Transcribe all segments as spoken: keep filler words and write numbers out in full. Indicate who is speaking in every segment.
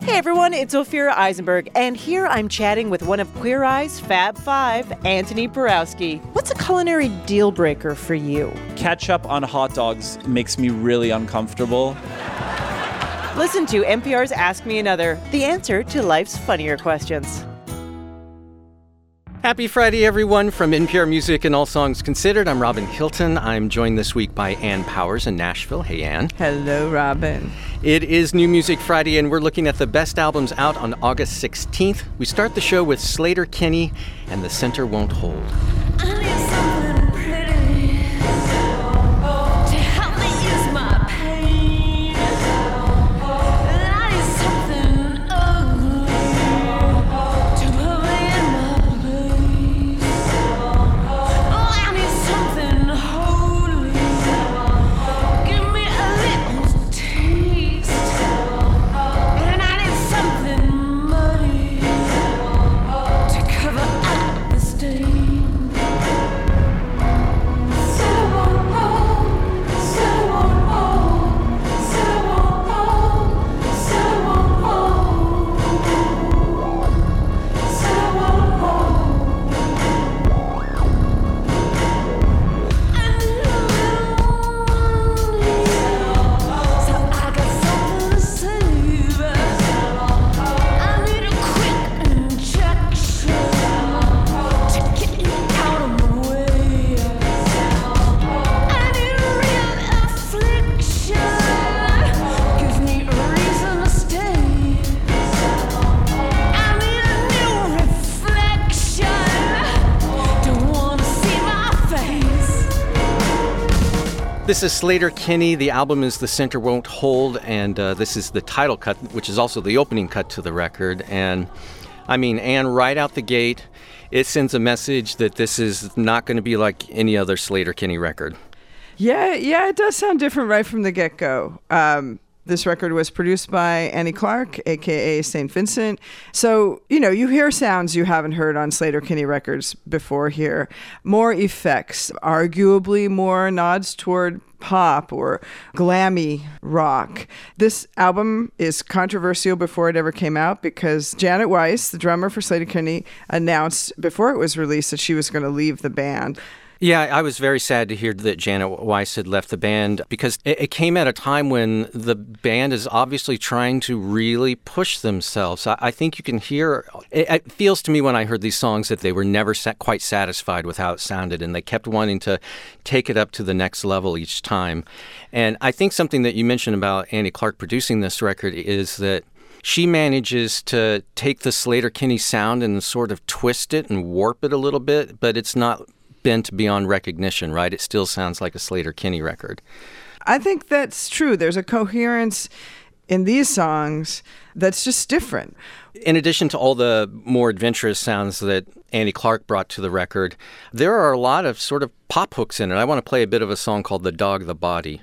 Speaker 1: Hey everyone, it's Ophira Eisenberg, and here I'm chatting with one of Queer Eye's Fab Five, Anthony Borowski. What's a culinary deal breaker for you?
Speaker 2: Ketchup on hot dogs makes me really uncomfortable.
Speaker 1: Listen to N P R's Ask Me Another, the answer to life's funnier questions.
Speaker 3: Happy Friday, everyone. From N P R Music and All Songs Considered, I'm Robin Hilton. I'm joined this week by Ann Powers in Nashville. Hey, Ann.
Speaker 4: Hello, Robin.
Speaker 3: It is New Music Friday, and we're looking at the best albums out on August sixteenth. We start the show with Sleater-Kinney and The Center Won't Hold.
Speaker 5: I need something pretty to help me use my pain. I need something ugly to put me in my place. Oh, I need something holy. Give me a little taste. And I need something muddy to cover up the stain.
Speaker 3: This is Sleater-Kinney. The album is The Center Won't Hold, and uh, this is the title cut, which is also the opening cut to the record. And, I mean, Ann, right out the gate, it sends a message that this is not going to be like any other Sleater-Kinney record.
Speaker 4: Yeah, yeah, it does sound different right from the get-go. Um, this record was produced by Annie Clark, a k a. Saint Vincent. So, you know, you hear sounds you haven't heard on Sleater-Kinney records before here. More effects, arguably more nods toward pop or glammy rock. This album is controversial before it ever came out because Janet Weiss, the drummer for Sleater-Kinney, announced before it was released that she was going to leave the band.
Speaker 3: Yeah, I was very sad to hear that Janet Weiss had left the band because it, it came at a time when the band is obviously trying to really push themselves. I, I think you can hear, it, it feels to me when I heard these songs that they were never sa- quite satisfied with how it sounded, and they kept wanting to take it up to the next level each time. And I think something that you mentioned about Annie Clark producing this record is that she manages to take the Sleater-Kinney sound and sort of twist it and warp it a little bit, but it's not bent beyond recognition, right? It still sounds like a Sleater-Kinney record.
Speaker 4: I think that's true. There's a coherence in these songs that's just different.
Speaker 3: In addition to all the more adventurous sounds that Annie Clark brought to the record, there are a lot of sort of pop hooks in it. I want to play a bit of a song called The Dog, the Body.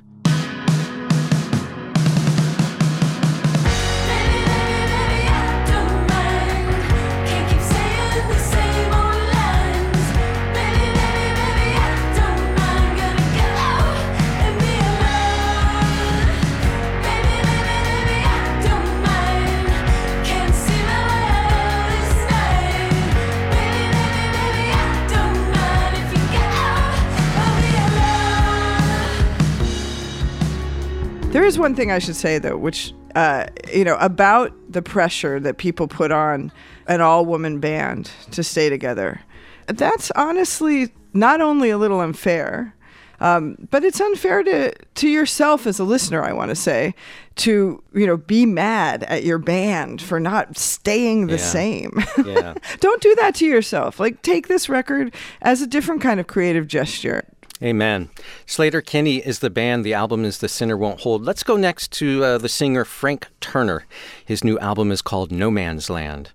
Speaker 4: There is one thing I should say, though, which, uh, you know, about the pressure that people put on an all-woman band to stay together. That's honestly not only a little unfair, um, but it's unfair to, to yourself as a listener, I want to say, to, you know, be mad at your band for not staying the
Speaker 3: yeah.
Speaker 4: same.
Speaker 3: Yeah.
Speaker 4: Don't do that to yourself. Like, take this record as a different kind of creative gesture.
Speaker 3: Amen. Sleater-Kinney is the band. The album is The Center Won't Hold. Let's go next to uh, the singer Frank Turner. His new album is called No Man's Land.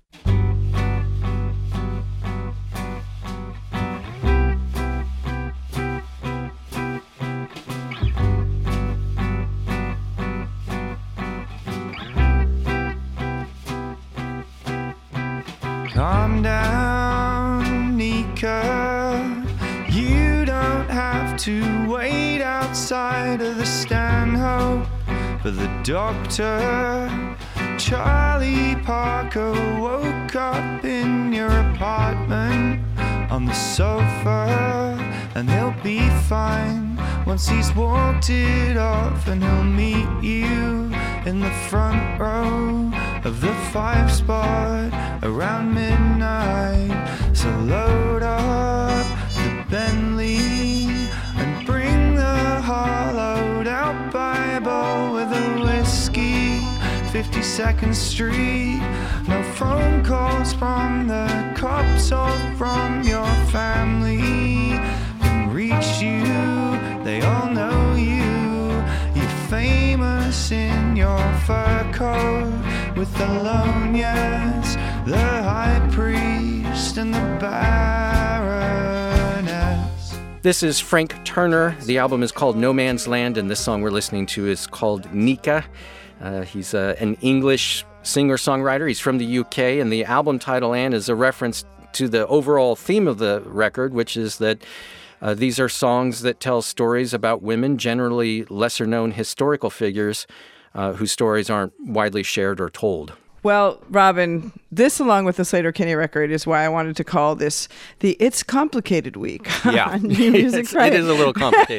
Speaker 6: Calm down, Nika. You don't have to wait outside of the Stanhope for the doctor. Charlie Parker woke up in your apartment on the sofa, and he'll be fine once he's walked it off, and he'll meet you in the front row of the five spot around midnight. So load up the Bentley and bring the hollowed out Bible with a whiskey, fifty-second Street. No phone calls from the cops or from your family can reach you. They all know you. You're famous in your fur coat with the Lonias, the high priest, and the baroness.
Speaker 3: This is Frank Turner. The album is called No Man's Land, and this song we're listening to is called Nika. Uh, he's uh, an English singer-songwriter. He's from the U K, and the album title, Anne, is a reference to the overall theme of the record, which is that uh, these are songs that tell stories about women, generally lesser-known historical figures uh, whose stories aren't widely shared or told.
Speaker 4: Well, Robin, this along with the Sleater-Kinney record is why I wanted to call this the It's Complicated Week.
Speaker 3: Yeah,
Speaker 4: on New Music
Speaker 3: it's,
Speaker 4: Friday.
Speaker 3: it is a little complicated.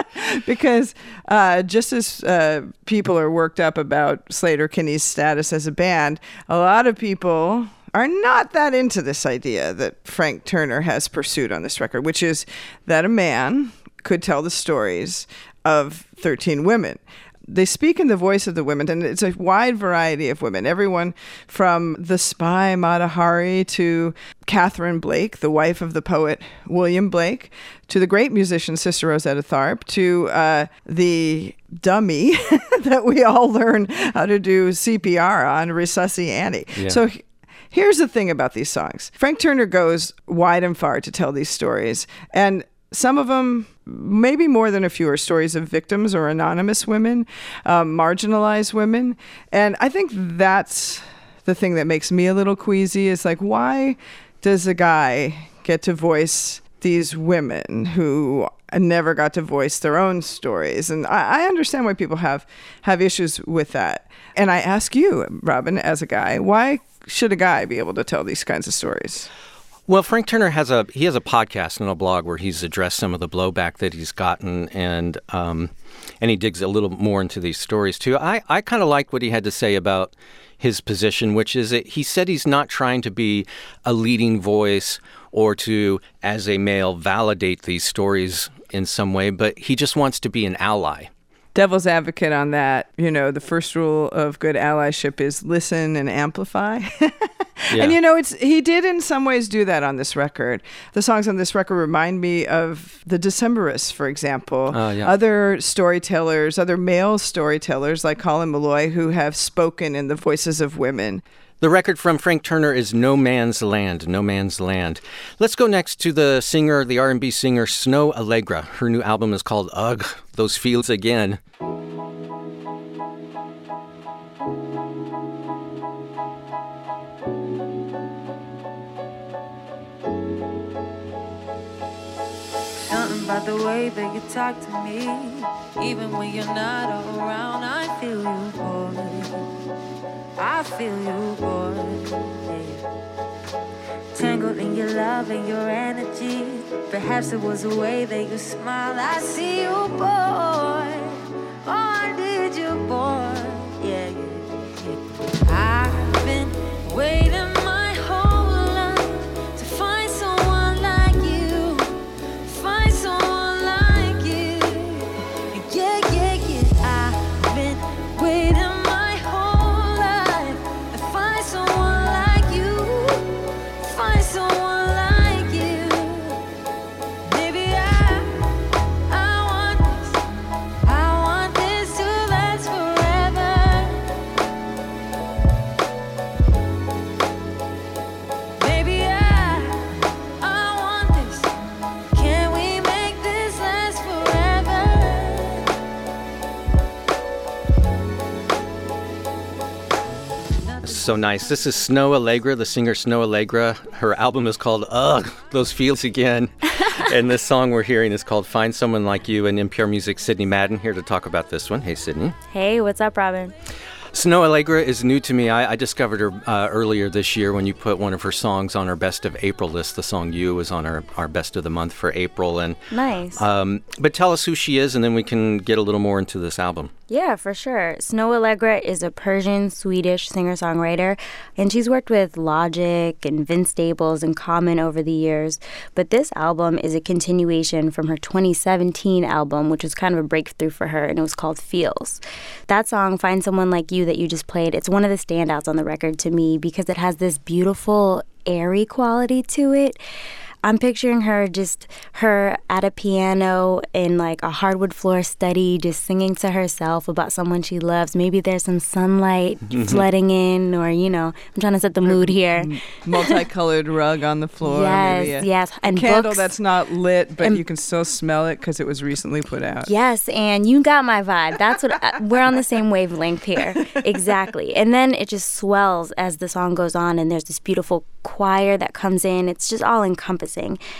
Speaker 4: Because uh, just as uh, people are worked up about Sleater-Kinney's status as a band, a lot of people are not that into this idea that Frank Turner has pursued on this record, which is that a man could tell the stories of thirteen women. They speak in the voice of the women, and it's a wide variety of women. Everyone from the spy Mata Hari to Catherine Blake, the wife of the poet William Blake, to the great musician Sister Rosetta Tharpe, to uh, the dummy that we all learn how to do C P R on, Resusci Annie.
Speaker 3: Yeah.
Speaker 4: So here's the thing about these songs. Frank Turner goes wide and far to tell these stories, and some of them, maybe more than a few, are stories of victims or anonymous women, um, marginalized women. And I think that's the thing that makes me a little queasy, is like, why does a guy get to voice these women who never got to voice their own stories? And I, I understand why people have, have issues with that. And I ask you, Robin, as a guy, why should a guy be able to tell these kinds of stories?
Speaker 3: Well, Frank Turner has a he has a podcast and a blog where he's addressed some of the blowback that he's gotten, and um, and he digs a little more into these stories too. I, I kind of like what he had to say about his position, which is that he said he's not trying to be a leading voice or to, as a male, validate these stories in some way, but he just wants to be an ally.
Speaker 4: Devil's advocate on that, you know, the first rule of good allyship is listen and amplify.
Speaker 3: Yeah.
Speaker 4: And, you know, it's he did in some ways do that on this record. The songs on this record remind me of the Decemberists, for example.
Speaker 3: Uh, yeah.
Speaker 4: Other storytellers, other male storytellers like Colin Meloy, who have spoken in the voices of women.
Speaker 3: The record from Frank Turner is No Man's Land, No Man's Land. Let's go next to the singer, the R and B singer, Snoh Aalegra. Her new album is called Ugh, Those Fields Again.
Speaker 5: Something about the way that you talk to me, even when you're not around, I feel you, boy. I feel you, boy. Tangled in your love and your energy. Perhaps it was the way that you smile. I see you, boy. Oh, I did you, boy. Yeah, yeah, yeah. I've been waiting my whole life to find someone like you. Find someone like you. Yeah, yeah, yeah. I've been waiting.
Speaker 3: So nice. This is Snoh Aalegra, the singer Snoh Aalegra. Her album is called Ugh, Those Fields Again. And this song we're hearing is called Find Someone Like You. And N P R Music, Sydney Madden here to talk about this one. Hey, Sydney.
Speaker 7: Hey, what's up, Robin?
Speaker 3: Snoh Aalegra is new to me. I, I discovered her uh, earlier this year when you put one of her songs on our Best of April list. The song You was on our, our Best of the Month for April. And
Speaker 7: Nice.
Speaker 3: Um, but tell us who she is, and then we can get a little more into this album.
Speaker 7: Yeah, for sure. Snoh Aalegra is a Persian-Swedish singer-songwriter, and she's worked with Logic and Vince Staples and Common over the years. But this album is a continuation from her twenty seventeen album, which was kind of a breakthrough for her, and it was called Feels. That song, Find Someone Like You, that you just played, it's one of the standouts on the record to me because it has this beautiful, airy quality to it. I'm picturing her just her at a piano in like a hardwood floor study, just singing to herself about someone she loves. Maybe there's some sunlight mm-hmm. flooding in, or, you know, I'm trying to set the mood here.
Speaker 4: Multicolored rug on the floor.
Speaker 7: Yes,
Speaker 4: maybe a
Speaker 7: yes. And
Speaker 4: candle
Speaker 7: books.
Speaker 4: That's not lit, but
Speaker 7: and,
Speaker 4: you can still smell it because it was recently put out.
Speaker 7: Yes, and you got my vibe. That's what I, we're on the same wavelength here. Exactly. And then it just swells as the song goes on, and there's this beautiful choir that comes in. It's just all encompassing.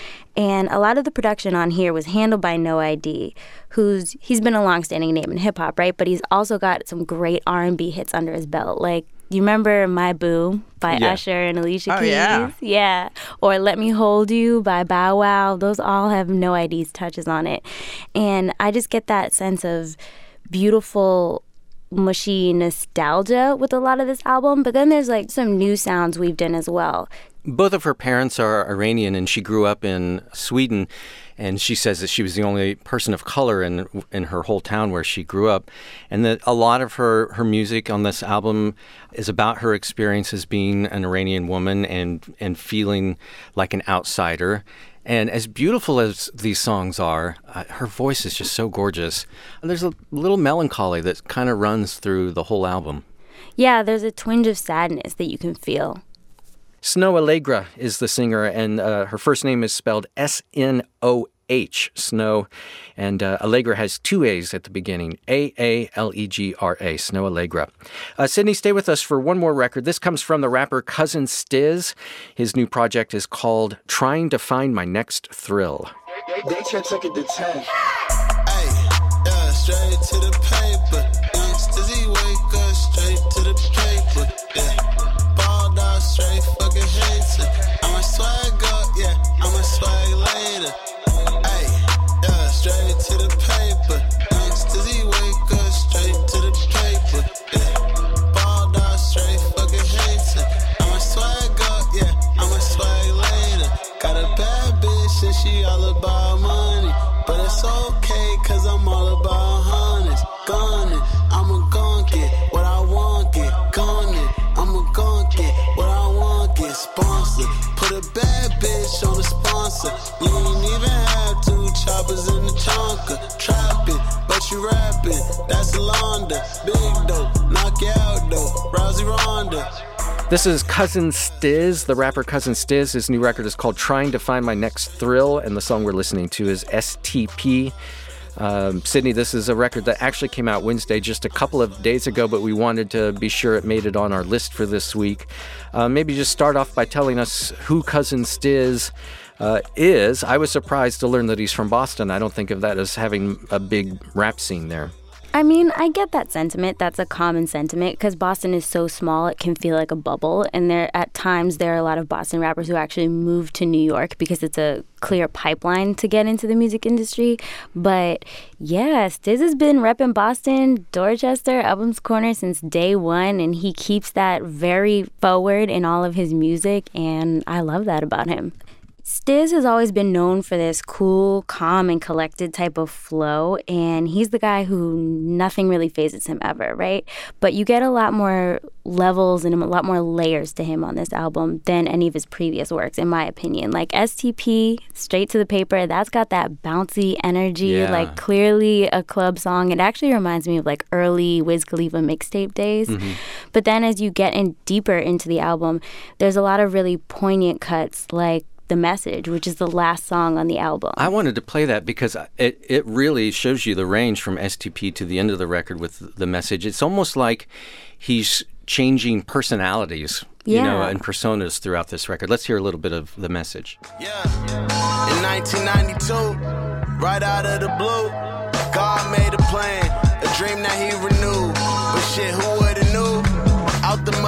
Speaker 7: And a lot of the production on here was handled by No I D, who's he's been a longstanding name in hip hop, right? But he's also got some great R and B hits under his belt. Like, you remember My Boo by
Speaker 3: yeah.
Speaker 7: Usher and Alicia
Speaker 4: oh,
Speaker 7: Keys?
Speaker 4: Yeah.
Speaker 7: yeah. Or Let Me Hold You by Bow Wow. Those all have No I D's touches on it. And I just get that sense of beautiful, mushy nostalgia with a lot of this album. But then there's like some new sounds weaved in as well.
Speaker 3: Both of her parents are Iranian, and she grew up in Sweden, and she says that she was the only person of color in in her whole town where she grew up, and that a lot of her, her music on this album is about her experience as being an Iranian woman and, and feeling like an outsider. And as beautiful as these songs are, uh, her voice is just so gorgeous. And there's a little melancholy that kind of runs through the whole album.
Speaker 7: Yeah, there's a twinge of sadness that you can feel.
Speaker 3: Snoh Aalegra is the singer, and uh, her first name is spelled S N O H, Snoh, and uh, Aalegra has two A's at the beginning, A A L E G R A, Snoh Aalegra. Uh, Sydney, stay with us for one more record. This comes from the rapper Cousin Stiz. His new project is called Trying to Find My Next Thrill.
Speaker 8: They took it to ten. Hey, yeah, straight to the paper. Stizzy wake up straight to the paper. Yeah. Straight fucking hater. I'ma swag up, yeah, I'ma swag later. Ay, yeah, straight to the paper. Ecstasy wake up straight to the paper. Yeah, balled out straight fucking hater. I'ma swag up, yeah, I'ma swag later. Got a bad bitch and she all about money, but it's okay cause I'm all about hundreds. Gunning, I'ma gon' get what I want, get gunning. I'ma gon' get what I want, get sponsored. Put a bad bitch on the sponsor. You ain't even have two choppers in the chonker. Trapping, but you rapping. That's a Londa. Big dope, knock you out though. Rousey Ronda.
Speaker 3: This is Cousin Stiz, the rapper Cousin Stiz. His new record is called Trying to Find My Next Thrill, and the song we're listening to is S T P. Um, Sydney, this is a record that actually came out Wednesday, just a couple of days ago, but we wanted to be sure it made it on our list for this week. Uh, maybe just start off by telling us who Cousin Stiz uh, is. I was surprised to learn that he's from Boston. I don't think of that as having a big rap scene there.
Speaker 7: I mean, I get that sentiment. That's a common sentiment because Boston is so small, it can feel like a bubble. And there, at times, there are a lot of Boston rappers who actually move to New York because it's a clear pipeline to get into the music industry. But yeah, Stiz has been repping Boston, Dorchester, Albums Corner since day one. And he keeps that very forward in all of his music. And I love that about him. Stiz has always been known for this cool, calm, and collected type of flow, and he's the guy who nothing really phases him ever, right? But you get a lot more levels and a lot more layers to him on this album than any of his previous works, in my opinion. Like S T P, Straight to the Paper, that's got that bouncy energy,
Speaker 3: yeah.
Speaker 7: like clearly a club song. It actually reminds me of like early Wiz Khalifa mixtape days. Mm-hmm. But then as you get in deeper into the album, there's a lot of really poignant cuts, like The Message, which is the last song on the album.
Speaker 3: I wanted to play that because it, it really shows you the range from S T P to the end of the record with The Message. It's almost like he's changing personalities,
Speaker 7: yeah.
Speaker 3: you know, and personas throughout this record. Let's hear a little bit of The Message.
Speaker 8: Yeah. In nineteen ninety-two, right out of the blue, God made a plan, a dream that he renewed. But shit, who would've knew?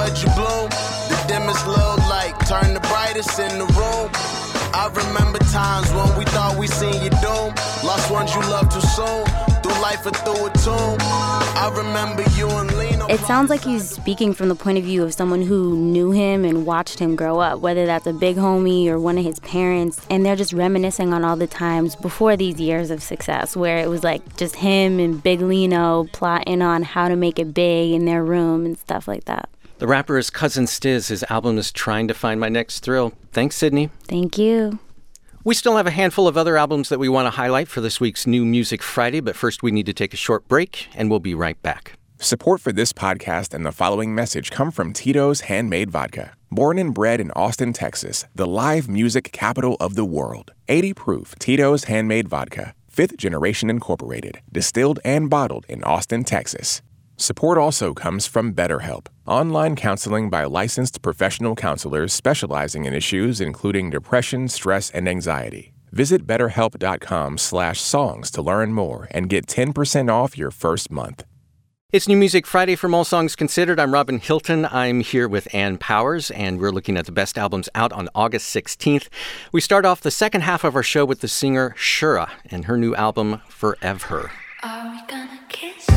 Speaker 8: bud you bloom. The dimmest little light turn the brightest in the room. I remember times when we thought we seen your doom. Lost ones you loved too soon. Through life or through a tomb. I remember you and Lena.
Speaker 7: It sounds like he's speaking from the point of view of someone who knew him and watched him grow up, whether that's a big homie or one of his parents, and they're just reminiscing on all the times before these years of success where it was like just him and Big Lino plotting on how to make it big in their room and stuff like that.
Speaker 3: The rapper is Cousin Stiz. His album is Trying to Find My Next Thrill. Thanks, Sydney.
Speaker 7: Thank you.
Speaker 3: We still have a handful of other albums that we want to highlight for this week's New Music Friday, but first we need to take a short break, and we'll be right back.
Speaker 9: Support for this podcast and the following message come from Tito's Handmade Vodka. Born and bred in Austin, Texas, the live music capital of the world. eighty proof Tito's Handmade Vodka. Fifth Generation Incorporated. Distilled and bottled in Austin, Texas. Support also comes from BetterHelp, online counseling by licensed professional counselors specializing in issues including depression, stress, and anxiety. Visit betterhelp.com slash songs to learn more and get ten percent off your first month.
Speaker 3: It's New Music Friday from All Songs Considered. I'm Robin Hilton. I'm here with Ann Powers, and we're looking at the best albums out on August sixteenth. We start off the second half of our show with the singer Shura and her new album, Forever.
Speaker 5: Are we gonna kiss?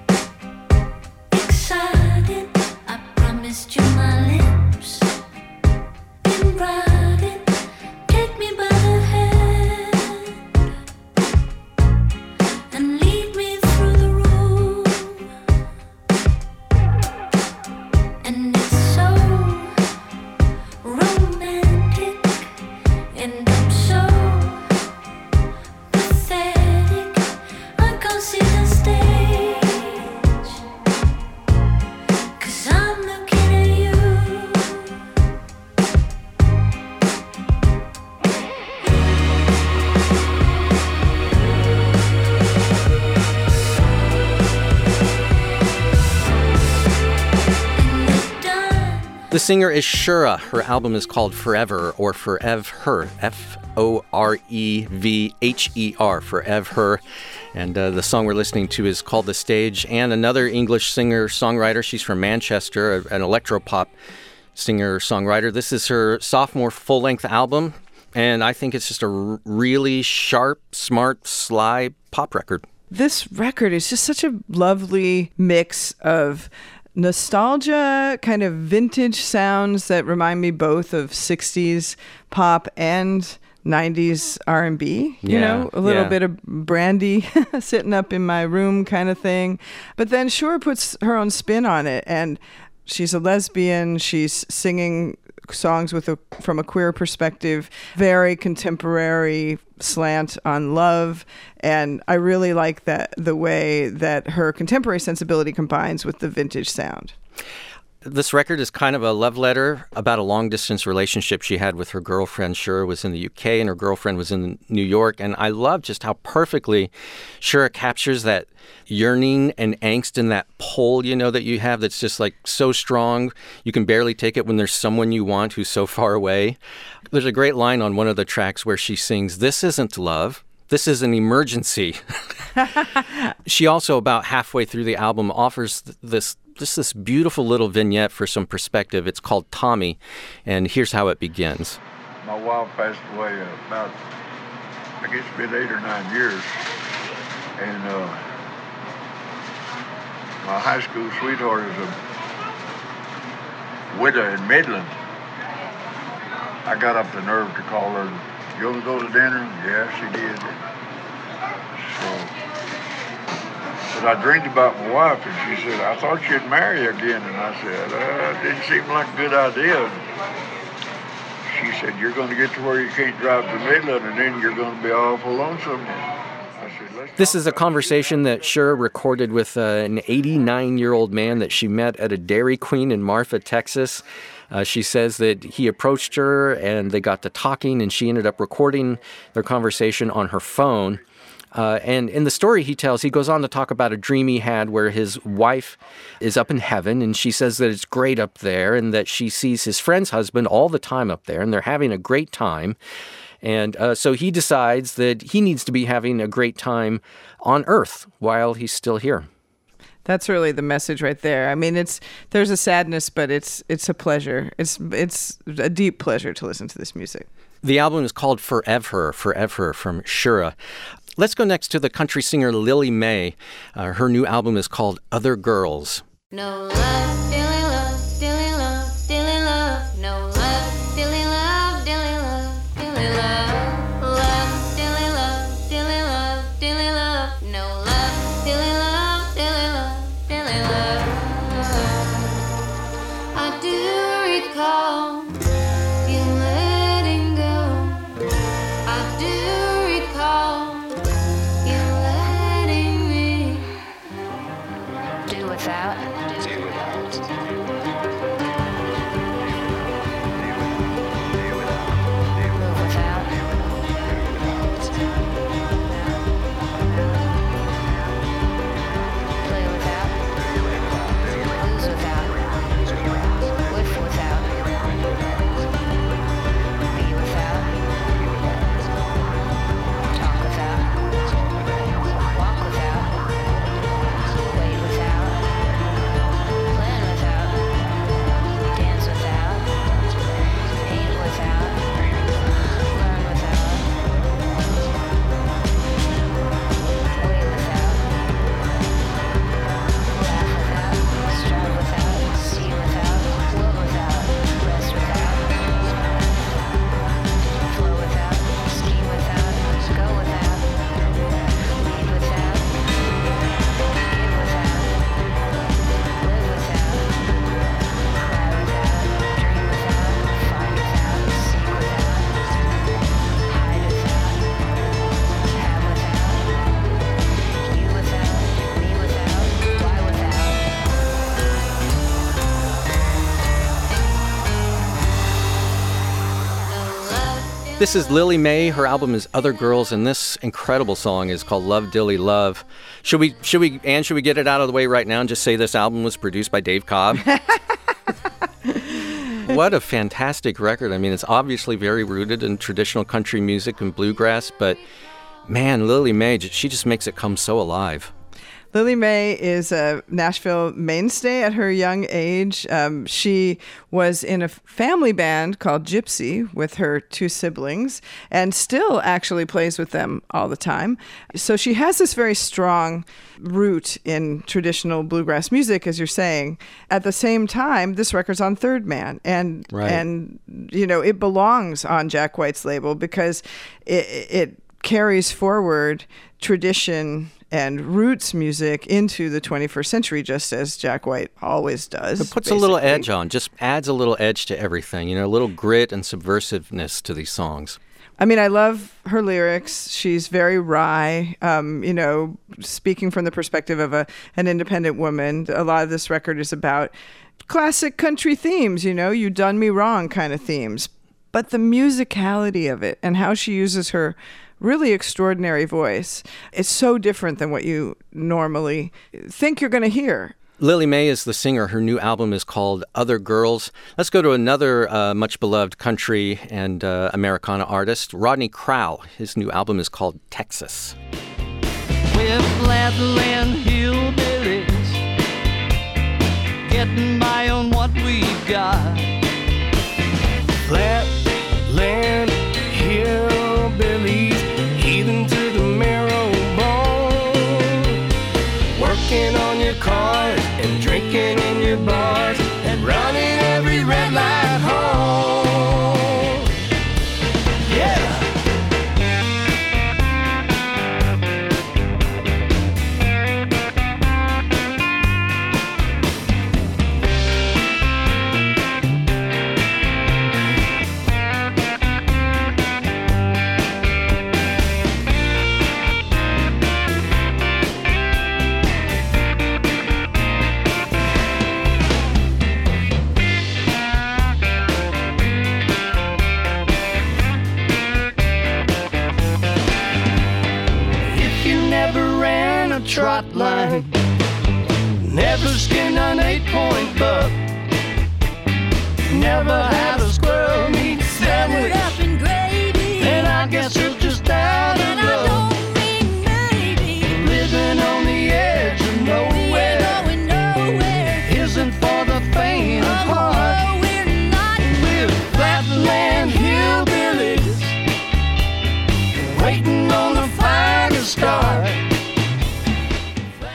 Speaker 5: Excited, I promised you my lips. In writing, take me by the hand and lead me through the room. And it's so romantic, and I'm so pathetic. I can't see the stage, 'cause I'm looking at you. And we're done.
Speaker 3: The singer is Shura. Her album is called Forever, or Forever, F O R E V H E R, Forever. And uh, the song we're listening to is called The Stage. And another English singer-songwriter, she's from Manchester, an electropop singer-songwriter. This is her sophomore full-length album, and I think it's just a r- really sharp, smart, sly pop record.
Speaker 4: This record is just such a lovely mix of nostalgia, kind of vintage sounds that remind me both of sixties pop and nineties R and B, you
Speaker 3: Yeah,
Speaker 4: know, a little
Speaker 3: yeah.
Speaker 4: bit of Brandy sitting up in my room kind of thing. But then Shura puts her own spin on it, and she's a lesbian. She's singing songs with a from a queer perspective, very contemporary slant on love, and I really like that the way that her contemporary sensibility combines with the vintage sound.
Speaker 3: This record is kind of a love letter about a long-distance relationship she had with her girlfriend. Shura was in the U K and her girlfriend was in New York. And I love just how perfectly Shura captures that yearning and angst and that pull, you know, that you have that's just like so strong. You can barely take it when there's someone you want who's so far away. There's a great line on one of the tracks where she sings, "This isn't love. This is an emergency." She also, about halfway through the album, offers th- this just this beautiful little vignette for some perspective. It's called Tommy, and here's how it begins.
Speaker 10: My wife passed away uh, about, I guess it's been eight or nine years. And uh, my high school sweetheart is a widow in Midland. I got up the nerve to call her, "You want to go to dinner?" Yeah, she did. So, but I dreamed about my wife, and she said, "I thought you'd marry again." And I said, uh, "It didn't seem like a good idea." She said, "You're going to get to where you can't drive to Midland, and then you're going to be awful lonesome." I said, "Let's
Speaker 3: This
Speaker 10: talk
Speaker 3: is a
Speaker 10: about
Speaker 3: conversation that Shura recorded with uh, an eighty-nine-year-old man that she met at a Dairy Queen in Marfa, Texas. Uh, she says that he approached her and they got to talking, and she ended up recording their conversation on her phone. Uh, and in the story he tells, he goes on to talk about a dream he had where his wife is up in heaven, and she says that it's great up there and that she sees his friend's husband all the time up there, and they're having a great time. And uh, so he decides that he needs to be having a great time on Earth while he's still here.
Speaker 4: That's really the message right there. I mean, it's there's a sadness, but it's it's a pleasure. It's it's a deep pleasure to listen to this music.
Speaker 3: The album is called Forever, Forever from Shura. Let's go next to the country singer Lily May. Uh, her new album is called Other Girls.
Speaker 5: No love, dilly love, dilly love, dilly love. No love, dilly love, dilly love, dilly love. Love, dilly love, dilly love, dilly love. No love, dilly love, dilly love, dilly love. I do recall you letting go. I do recall you letting me do without.
Speaker 3: This is Lily May. Her album is Other Girls, and this incredible song is called Love Dilly Love. Should we, should we, Anne, should we get it out of the way right now and just say this album was produced by Dave Cobb? What a fantastic record. I mean, it's obviously very rooted in traditional country music and bluegrass, but man, Lily May, she just makes it come so alive.
Speaker 4: Lily May is a Nashville mainstay at her young age. Um, she was in a family band called Gypsy with her two siblings and still actually plays with them all the time. So she has this very strong root in traditional bluegrass music, as you're saying. At the same time, this record's on Third Man, and
Speaker 3: right.
Speaker 4: and you know it belongs on Jack White's label because it, it carries forward tradition and roots music into the twenty-first century, just as Jack White always does.
Speaker 3: It puts
Speaker 4: basically.
Speaker 3: a little edge on, just adds a little edge to everything, you know, a little grit and subversiveness to these songs.
Speaker 4: I mean, I love her lyrics. She's very wry, um, you know, speaking from the perspective of a an independent woman. A lot of this record is about classic country themes, you know, you done me wrong kind of themes. But the musicality of it and how she uses her really extraordinary voice, it's so different than what you normally think you're going to hear.
Speaker 3: Lily May is the singer. Her new album is called Other Girls. Let's go to another uh, much-beloved country and uh, Americana artist, Rodney Crowell. His new album is called Texas.
Speaker 11: We're flatland hillbillies, getting by on what we've got. Flatland hillbillies, heathen to the marrow bone, working on your cars and drinking in your bars and running every red light home. Yeah. Trot line, never skinned an eight-point buck, never had a squirrel meat sandwich, up in gravy, and I guess you're just out of luck, living on the edge of nowhere.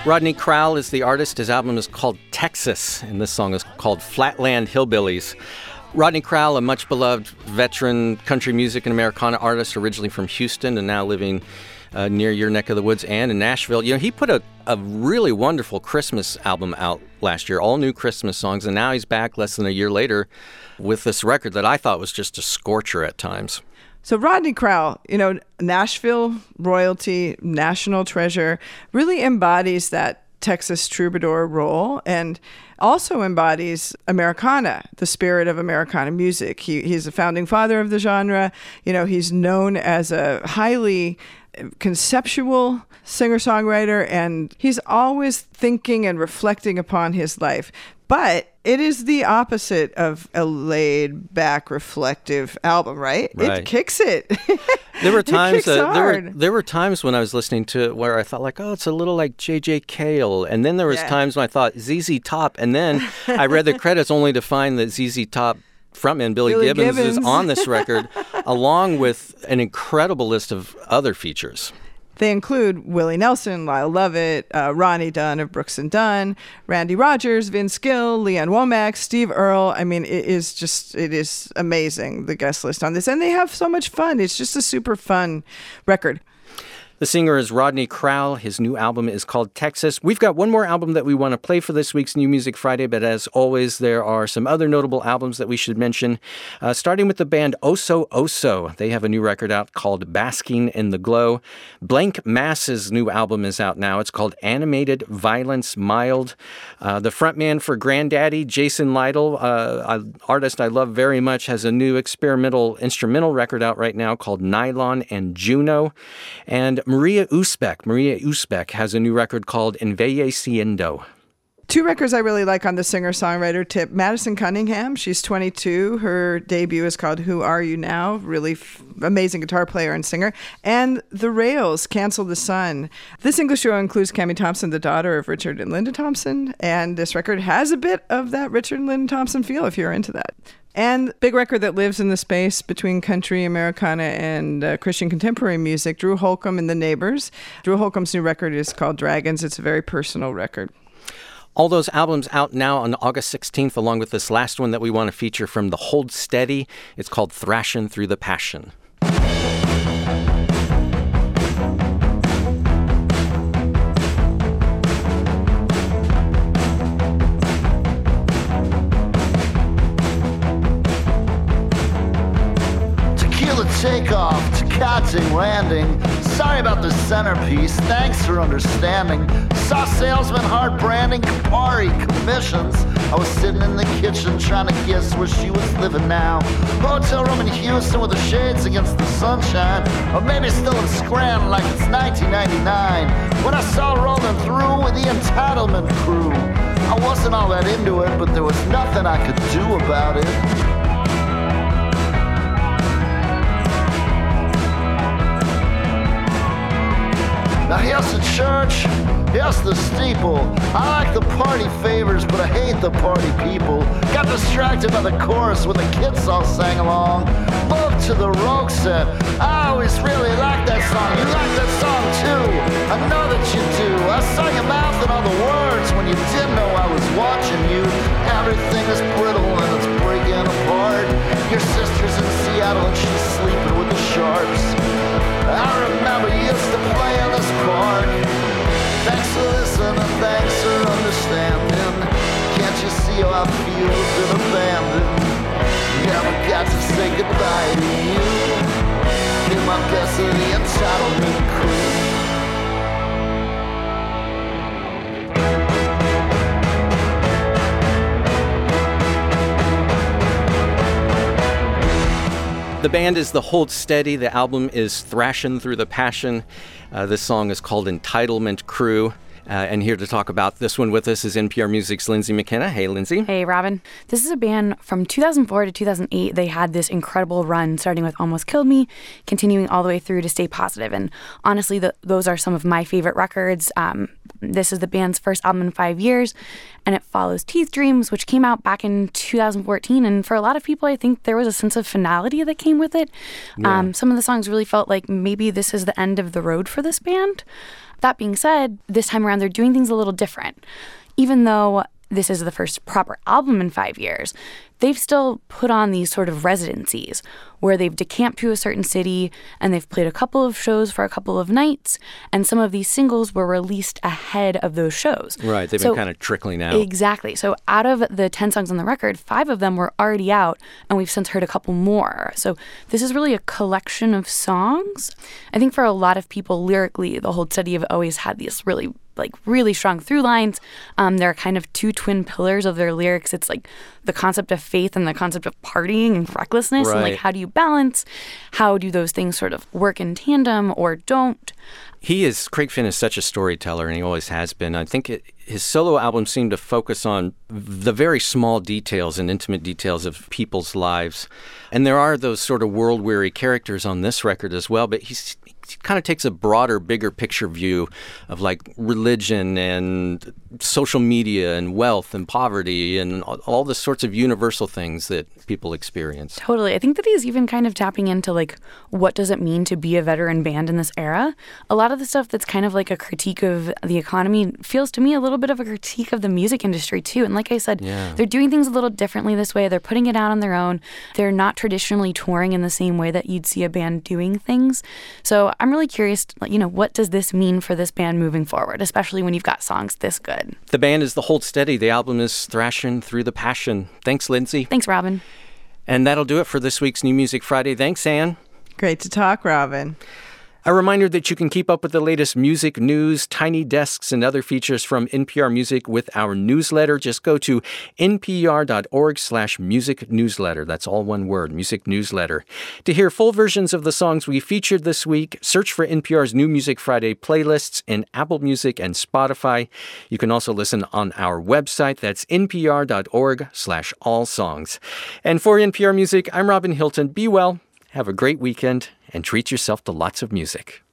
Speaker 3: Rodney Crowell is the artist. His album is called Texas, and this song is called Flatland Hillbillies. Rodney Crowell, a much-beloved veteran country music and Americana artist, originally from Houston and now living uh, near your neck of the woods and in Nashville. You know, he put a, a really wonderful Christmas album out last year, all new Christmas songs, and now he's back less than a year later with this record that I thought was just a scorcher at times.
Speaker 4: So Rodney Crowell, you know, Nashville royalty, national treasure, really embodies that Texas troubadour role and also embodies Americana, the spirit of Americana music. He, he's a founding father of the genre. You know, he's known as a highly conceptual singer-songwriter, and he's always thinking and reflecting upon his life. But it is the opposite of a laid-back, reflective album, right?
Speaker 3: Right.
Speaker 4: It kicks it.
Speaker 3: There were times
Speaker 4: it
Speaker 3: uh, there were
Speaker 4: hard.
Speaker 3: there were times when I was listening to it where I thought like, oh, it's a little like J J. Cale, and then there was
Speaker 4: Yeah.
Speaker 3: times when I thought Z Z Top, and then I read the credits only to find that Z Z Top frontman Billy,
Speaker 4: Billy
Speaker 3: Gibbons,
Speaker 4: Gibbons.
Speaker 3: is on this record, along with an incredible list of other features.
Speaker 4: They include Willie Nelson, Lyle Lovett, uh, Ronnie Dunn of Brooks and Dunn, Randy Rogers, Vince Gill, Leanne Womack, Steve Earle. I mean, it is just, it is amazing, the guest list on this. And they have so much fun. It's just a super fun record.
Speaker 3: The singer is Rodney Crowell. His new album is called Texas. We've got one more album that we want to play for this week's New Music Friday, but as always, there are some other notable albums that we should mention, uh, starting with the band Oso Oso. They have a new record out called Basking in the Glow. Blank Mass's new album is out now. It's called Animated Violence Mild. Uh, the frontman for Granddaddy, Jason Lytle, uh, an artist I love very much, has a new experimental instrumental record out right now called Nylon and Juno. And Maria Uzbek. Maria Uzbek has a new record called Envejeciendo.
Speaker 4: Two records I really like on the singer-songwriter tip. Madison Cunningham, she's twenty-two. Her debut is called Who Are You Now? Really f- amazing guitar player and singer. And The Rails, Cancel the Sun. This English duo includes Cammie Thompson, the daughter of Richard and Linda Thompson. And this record has a bit of that Richard and Linda Thompson feel if you're into that. And big record that lives in the space between country, Americana, and uh, Christian contemporary music, Drew Holcomb and the Neighbors. Drew Holcomb's new record is called Dragons. It's a very personal record.
Speaker 3: All those albums out now on August sixteenth, along with this last one that we want to feature from the Hold Steady. It's called Thrashin' Through the Passion.
Speaker 12: Takeoff to Katzing Landing. Sorry about the centerpiece, thanks for understanding. Saw salesman hard branding, Campari commissions. I was sitting in the kitchen trying to guess where she was living now. Hotel room in Houston with the shades against the sunshine. Or maybe still in Scranton like it's nineteen ninety-nine. When I saw her rolling through with the entitlement crew. I wasn't all that into it, but there was nothing I could do about it. Now here's the church, here's the steeple. I like the party favors, but I hate the party people. Got distracted by the chorus when the kids all sang along. Moved to the Rogue set. I always really liked that song. You like that song too. I know that you do. I saw you mouthing all the words when you didn't know I was watching you. Everything is brittle and it's breaking apart. Your sister's in Seattle and she's sleeping with the Sharps. I remember you used to play in this park. Thanks for listening, thanks for understanding. Can't you see how I feel been abandoned? Never got to say goodbye to you. Give my best to the entitlement crew.
Speaker 3: The band is the Hold Steady. The album is Thrashin' Through the Passion. Uh, this song is called Entitlement Crew. Uh, and here to talk about this one with us is N P R Music's Lindsay McKenna. Hey, Lindsay.
Speaker 13: Hey, Robin. This is a band from two thousand four to two thousand eight. They had this incredible run, starting with Almost Killed Me, continuing all the way through to Stay Positive. And honestly, the, those are some of my favorite records. Um, this is the band's first album in five years, and it follows Teeth Dreams, which came out back in two thousand fourteen. And for a lot of people, I think there was a sense of finality that came with it. Yeah. Um, some of the songs really felt like maybe this is the end of the road for this band. That being said, this time around, they're doing things a little different. Even though this is the first proper album in five years, they've still put on these sort of residencies where they've decamped to a certain city and they've played a couple of shows for a couple of nights, and some of these singles were released ahead of those shows.
Speaker 3: Right, they've
Speaker 13: so,
Speaker 3: been kind of trickling out.
Speaker 13: Exactly. So out of the ten songs on the record, five of them were already out, and we've since heard a couple more. So this is really a collection of songs. I think for a lot of people, lyrically, the Hold Steady have always had these really like really strong through lines. Um, there are kind of two twin pillars of their lyrics. It's like the concept of faith and the concept of partying and recklessness.
Speaker 3: Right.
Speaker 13: And like, how do you balance? How do those things sort of work in tandem or don't?
Speaker 3: He is, Craig Finn is such a storyteller, and he always has been. I think it, his solo albums seem to focus on the very small details and intimate details of people's lives. And there are those sort of world-weary characters on this record as well, but he's, he kind of takes a broader, bigger picture view of like religion and social media and wealth and poverty and all, all the sorts of universal things that people experience.
Speaker 13: Totally. I think that he's even kind of tapping into like, what does it mean to be a veteran band in this era? A lot of the stuff that's kind of like a critique of the economy feels to me a little bit of a critique of the music industry too. And like I said,
Speaker 3: yeah.
Speaker 13: they're doing things a little differently this way. They're putting it out on their own. They're not traditionally touring in the same way that you'd see a band doing things. So I'm really curious, you know, what does this mean for this band moving forward, especially when you've got songs this good?
Speaker 3: The band is the Hold Steady. The album is Thrashing Through the Passion. Thanks, Lindsay.
Speaker 13: Thanks, Robin.
Speaker 3: And that'll do it for this week's New Music Friday. Thanks, Ann.
Speaker 4: Great to talk, Robin.
Speaker 3: A reminder that you can keep up with the latest music news, tiny desks, and other features from N P R Music with our newsletter. Just go to npr.org slash music newsletter. That's all one word, music newsletter. To hear full versions of the songs we featured this week, search for N P R's New Music Friday playlists in Apple Music and Spotify. You can also listen on our website. That's npr.org slash all songs. And for N P R Music, I'm Robin Hilton. Be well, have a great weekend, and treat yourself to lots of music.